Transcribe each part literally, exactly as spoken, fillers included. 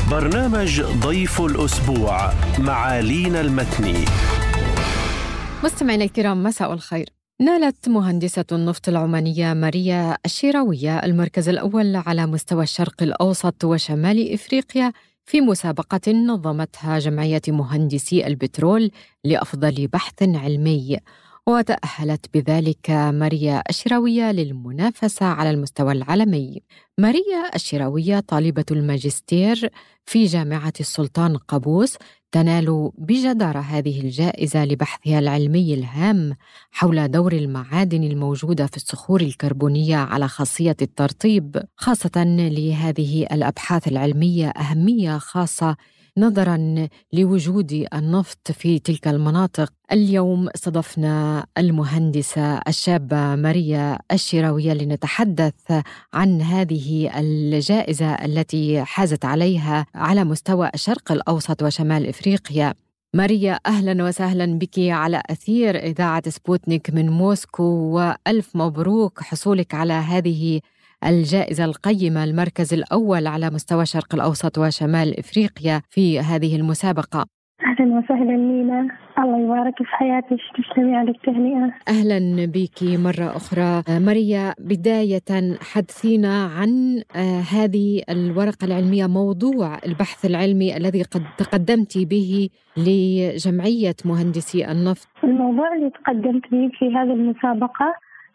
برنامج ضيف الأسبوع مع لينا المتني. مستمعينا الكرام، مساء الخير. نالت مهندسة النفط العمانية ماريا الشراوية المركز الأول على مستوى الشرق الأوسط وشمال إفريقيا في مسابقة نظمتها جمعية مهندسي البترول لأفضل بحث علمي، وتأهلت بذلك ماريا الشراوية للمنافسة على المستوى العالمي. ماريا الشراوية طالبة الماجستير في جامعة السلطان قابوس تنال بجدارة هذه الجائزة لبحثها العلمي الهام حول دور المعادن الموجودة في الصخور الكربونية على خاصية الترطيب، خاصة لهذه الأبحاث العلمية أهمية خاصة نظراً لوجود النفط في تلك المناطق. اليوم استضفنا المهندسة الشابة ماريا الشراوية لنتحدث عن هذه الجائزة التي حازت عليها على مستوى الشرق الأوسط وشمال إفريقيا. ماريا، أهلاً وسهلاً بك على أثير إذاعة سبوتنيك من موسكو، وألف مبروك حصولك على هذه الجائزة القيمة، المركز الأول على مستوى الشرق الأوسط وشمال إفريقيا في هذه المسابقة. أهلا وسهلا لينا، الله يبارك في حياتك، تسلمي على التهنئة. أهلا بك مرة أخرى. ماريا، بداية حدثينا عن هذه الورقة العلمية، موضوع البحث العلمي الذي قد تقدمت به لجمعية مهندسي النفط. الموضوع اللي تقدمت به في هذه المسابقة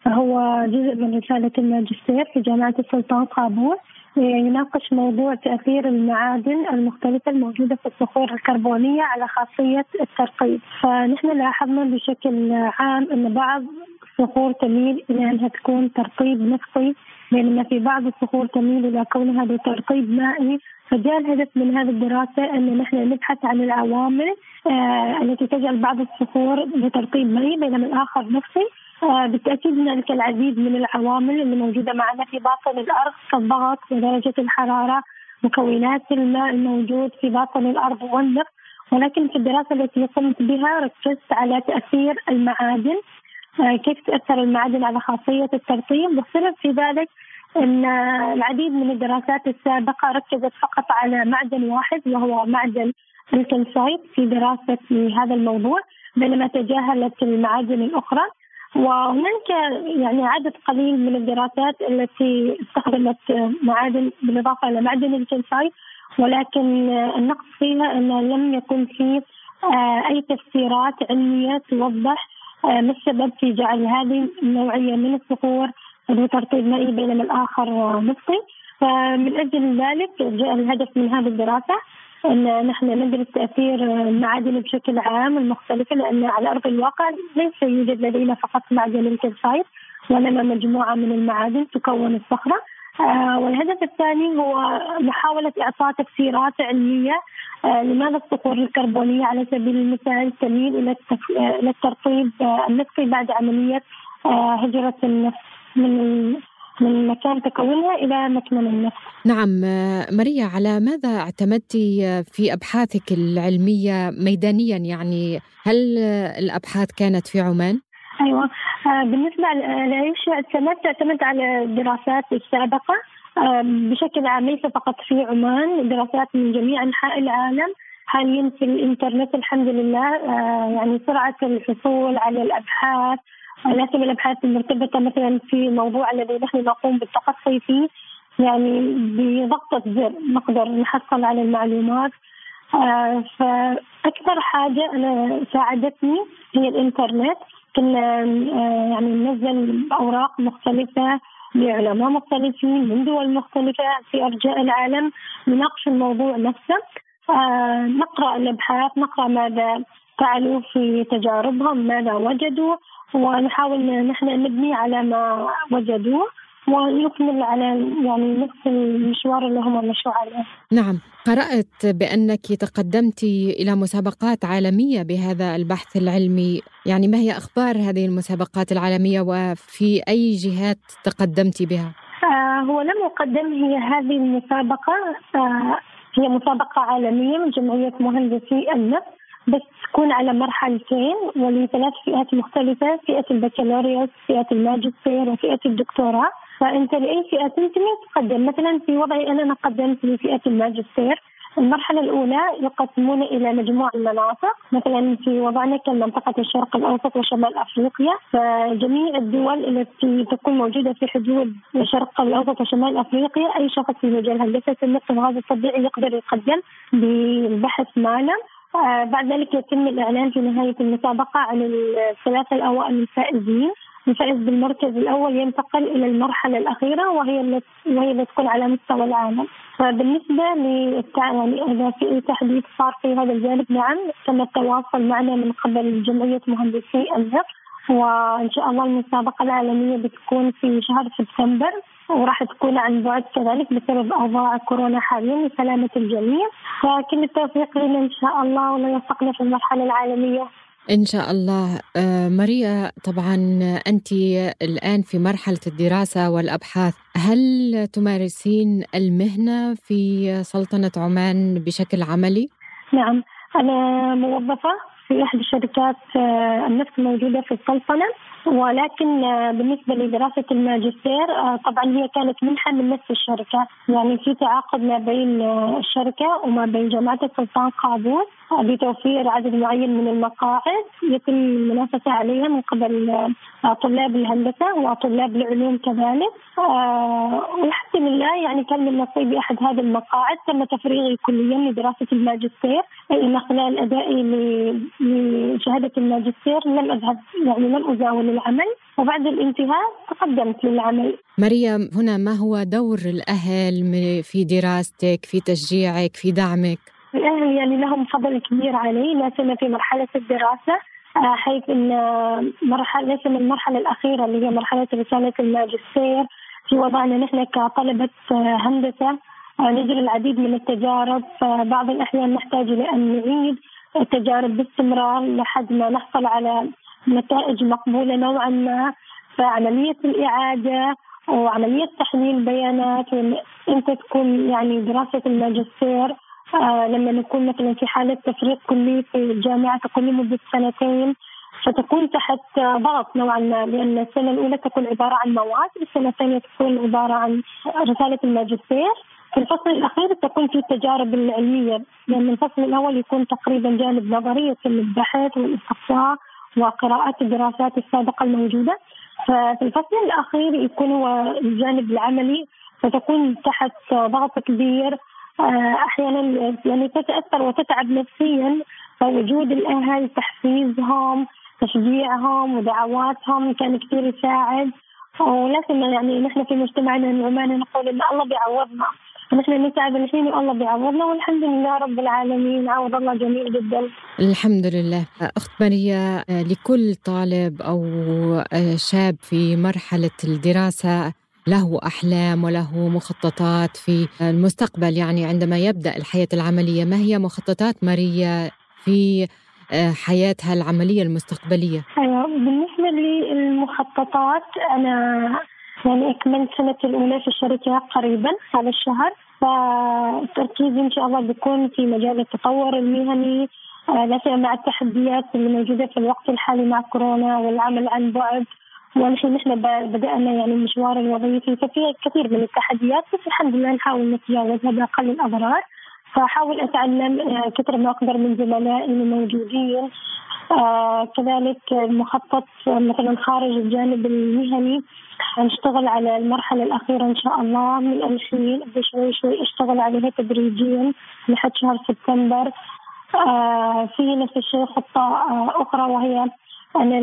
هو جزء من رسالة الماجستير في جامعة السلطان قابوس، يناقش موضوع تأثير المعادن المختلفة الموجودة في الصخور الكربونية على خاصية الترطيب. فنحن لاحظنا بشكل عام أن بعض الصخور تميل إلى أنها تكون ترطيب نفطي، بينما في بعض الصخور تميل إلى كونها لترطيب مائي. فجاء الهدف من هذه الدراسة أن نحن نبحث عن العوامل آه التي تجعل بعض الصخور لترطيب مائي بينما الآخر نفطي. آه بالتأكيد هناك العديد من العوامل اللي موجودة معنا في باطن الأرض، كالضغط ودرجة الحرارة، مكونات الماء الموجود في باطن الأرض والنفط، ولكن في الدراسة التي قمت بها ركزت على تأثير المعادن، آه كيف تأثر المعادن على خاصية الترطيب. والسبب في ذلك أن العديد من الدراسات السابقة ركزت فقط على معدن واحد وهو معدن الكلسايت في دراسة هذا الموضوع، بينما تجاهلت المعادن الأخرى. وهناك يعني عدد قليل من الدراسات التي استخدمت معادن بالإضافة إلى معدن الكلسايت، ولكن النقص فيها أن لم يكن فيه أي تفسيرات علمية توضح ما السبب في جعل هذه النوعية من الصخور بترطيب مائي بينما الآخر نفطي. فمن أجل ذلك جاء الهدف من هذه الدراسة أن نحن ندرس تأثير المعادن بشكل عام المختلفة، لأن على أرض الواقع ليس يوجد لدينا فقط معدن الكلسايت وإنما مجموعة من المعادن تكون الصخرة. آه والهدف الثاني هو محاولة إعطاء تفسيرات علمية آه لماذا الصخور الكربونية على سبيل المثال تميل إلى إلى الترطيب آه النفطي بعد عملية آه هجرة النفط من من مكان تكونها إلى مكمن النفط. نعم ماريا، على ماذا اعتمدتِ في أبحاثك العلمية ميدانيا؟ يعني هل الأبحاث كانت في عمان؟ أيوة، بالنسبة لإيش اعتمدت اعتمدت على الدراسات السابقة بشكل عام، ليس فقط في عمان، دراسات من جميع أنحاء العالم. حاليا في الإنترنت الحمد لله يعني سرعة الحصول على الأبحاث، لكن الأبحاث المرتبطة مثلا في الموضوع الذي نحن نقوم بالتخصص فيه يعني بضغطة زر نقدر نحصل على المعلومات. آه فأكثر حاجة أنا ساعدتني هي الإنترنت. كنا آه يعني ننزل أوراق مختلفة لعلماء مختلفين من دول مختلفة في أرجاء العالم، نناقش الموضوع نفسه، آه نقرأ الأبحاث، نقرأ ماذا فعلوا في تجاربهم، ماذا وجدوا، ونحاول نحن نبني على ما وجدوه ونكمل على يعني نفس المشوار اللي هم مشوا عليه. نعم، قرأت بأنك تقدمت إلى مسابقات عالمية بهذا البحث العلمي، يعني ما هي أخبار هذه المسابقات العالمية وفي أي جهات تقدمت بها؟ آه هو لم أقدم هي هذه المسابقة، آه هي مسابقة عالمية من جمعية مهندسي النفط، بس تكون على مرحلتين ولثلاث فئات مختلفة، فئة البكالوريوس، فئة الماجستير، وفئة الدكتوراه. فأنت لأي فئة تنتمي تقدم. مثلا في وضعي أنا قدمت لفئة الماجستير المرحلة الأولى يقسمون إلى مجموعة مناطق، مثلا في وضعنا كمنطقة الشرق الأوسط وشمال أفريقيا، فجميع الدول التي تكون موجودة في حدود الشرق الأوسط وشمال أفريقيا أي شخص في مجال هندسة النفط والغاز الطبيعي يقدر يقدم بالبحث معنا. آه بعد ذلك يتم الإعلان في نهاية المسابقة عن الثلاثة الأوائل الفائزين. الفائز بالمركز الأول ينتقل إلى المرحلة الأخيرة وهي التي وهي اللي تكون على مستوى العالم. فبالنسبة يعني إذا في أي تحديث صار في هذا الجانب، نعم تم التواصل معنا من قبل جمعية مهندسي النفط، وإن شاء الله المسابقة العالمية بتكون في شهر سبتمبر، وراح تكون عن بعد كذلك بسبب أوضاع كورونا حاليا لسلامة الجميع. فكل التوفيق لنا إن شاء الله، ولا يوفقنا في المرحلة العالمية إن شاء الله. آه ماريا، طبعا أنت الآن في مرحلة الدراسة والأبحاث، هل تمارسين المهنة في سلطنة عمان بشكل عملي؟ نعم، أنا موظفة في إحدى شركات النفط الموجودة في السلطنة، ولكن بالنسبة لدراسة الماجستير طبعا هي كانت منحة من نفس الشركة، يعني في تعاقد ما بين الشركة وما بين جامعة السلطان قابوس بتوفير عدد معين من المقاعد يتم المنافسة عليها من قبل طلاب الهندسة وطلاب العلوم كذلك. والحمد لله يعني كان من نصيبي أحد هذه المقاعد، تم تفريغي كليا لدراسة الماجستير. من خلال أدائي لشهادة الماجستير لم أذهب يعني لم أزاول العمل، وبعد الانتهاء تقدمت للعمل. ماريا، هنا ما هو دور الأهل في دراستك، في تشجيعك، في دعمك؟ الأهل يعني لهم فضل كبير علي، لا سيما في مرحلة الدراسة، حيث أن مرحلة ليس من المرحلة الأخيرة اللي هي مرحلة رسالة الماجستير. في وضعنا نحن كطلبة هندسة نجري العديد من التجارب، فبعض الأحيان نحتاج إلى أن نعيد التجارب باستمرار لحد ما نحصل على نتائج مقبولة نوعا ما. فعملية الإعادة وعملية تحليل بيانات، وأنت تكون يعني دراسة الماجستير آه لما نكون مثلا في حالة تفريغ كلي في الجامعة تكون لمدة سنتين، فتكون تحت ضغط نوعا ما، لأن السنة الأولى تكون عبارة عن مواد، السنة الثانية تكون عبارة عن رسالة الماجستير. في الفصل الأخير تكون في التجارب العلمية، لأن الفصل الأول يكون تقريبا جانب نظري يتم البحث والاستقصاء وقراءة الدراسات السابقة الموجودة. ففي الفصل الأخير يكون هو الجانب العملي، فتكون تحت ضغط كبير، أحيانا يعني تتأثر وتتعب نفسيا. فوجود الأهل، تحفيزهم، تشجيعهم ودعواتهم كان كثير يساعد. ولكن يعني نحن في مجتمعنا العماني نقول إن الله بيعوضنا، نحن نتعب الحين والله بيعوضنا، والحمد لله رب العالمين، عوض الله جميل جدا. الحمد لله. أخت ماريا، لكل طالب أو شاب في مرحلة الدراسة له أحلام وله مخططات في المستقبل، يعني عندما يبدأ الحياة العملية، ما هي مخططات ماريا في حياتها العملية المستقبلية؟ أيوة، بالنسبة للمخططات أنا يعني أكملت سنتي الأولى في الشركة قريبا هذا الشهر، فتركيزي إن شاء الله بيكون في مجال التطور المهني، لا سيما مع التحديات اللي موجودة في الوقت الحالي مع كورونا والعمل عن بعد. والحين نحن بدأنا يعني المشوار الوظيفي، ففي كثير من التحديات، بس الحمد لله نحاول نتجاوزها بأقل الأضرار. فأحاول أتعلم كثر ما أقدر من زملائي الموجودين. آه كذلك المخطط مثلا خارج الجانب المهني نشتغل على المرحلة الأخيرة إن شاء الله من الحين بشوي شوي أشتغل عليها تدريجيا لحد شهر سبتمبر. آه في نفس الشيء خطة آه أخرى، وهي أنا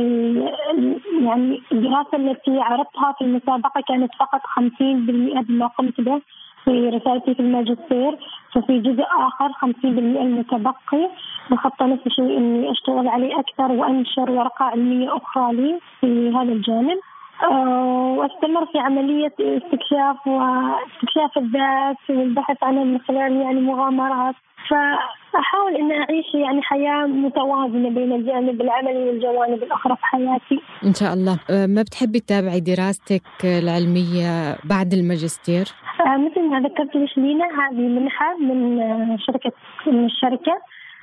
يعني الدراسة التي عرضتها في المسابقة كانت فقط خمسين بالمئة بما قمت به في رسالتي في الماجستير، ففي جزء آخر خمسين بالمئة المتبقي مخطط نفس الشيء إني أشتغل عليه أكثر وأنشر ورقة علمية أخرى لي في هذا الجانب، أه واستمر في عملية استكشاف واستكشاف الذات والبحث عنها من خلال يعني مغامرات. فأحاول إن أعيش يعني حياة متوازنة بين الجانب العملي والجوانب الأخرى في حياتي إن شاء الله. ما بتحبي تتابعي دراستك العلمية بعد الماجستير؟ آه مثل ما ذكرت لك لينا، هذه منحة من شركة من الشركة،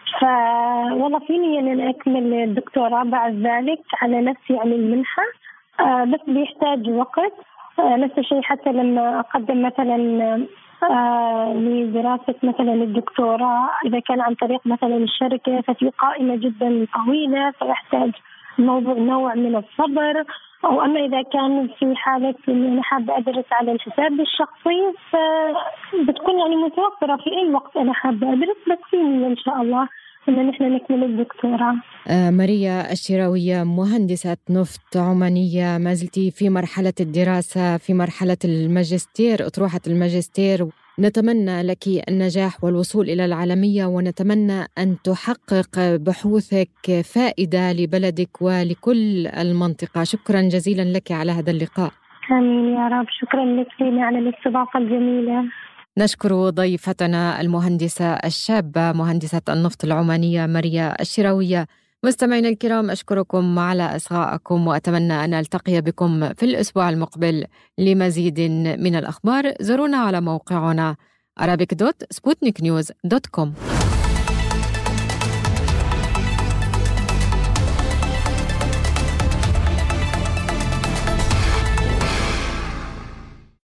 فوالله فيني أن أنا أكمل الدكتوراه بعد ذلك على نفس يعني المنحة، آه بس بيحتاج وقت. آه نفس الشيء حتى لما أقدم مثلا آه لدراسة مثلا الدكتوراه. إذا كان عن طريق مثلا الشركة ففي قائمة جدا طويلة فيحتاج موضوع نوع من الصبر. أو أما إذا كان في حالة إني أنا حابة أدرس على الحساب الشخصي فبتكون يعني متوفرة في أي وقت أنا حابة أدرس، بس فيني إن شاء الله إن نحن نكمل الدكتوراه. آه ماريا الشراوية، مهندسة نفط عمانية، ما زلتي في مرحلة الدراسة، في مرحلة الماجستير، أطروحة الماجستير. نتمنى لك النجاح والوصول إلى العالمية، ونتمنى أن تحقق بحوثك فائدة لبلدك ولكل المنطقة. شكرا جزيلا لك على هذا اللقاء. آمين يا رب. شكرا لك لنا على الاستضافة الجميلة. نشكر ضيفتنا المهندسة الشابة مهندسة النفط العمانية ماريا الشراوية. مستمعينا الكرام، أشكركم على إصغائكم، وأتمنى أن ألتقي بكم في الأسبوع المقبل لمزيد من الأخبار. زورونا على موقعنا arabic دوت سبوتنيك نيوز دوت كوم.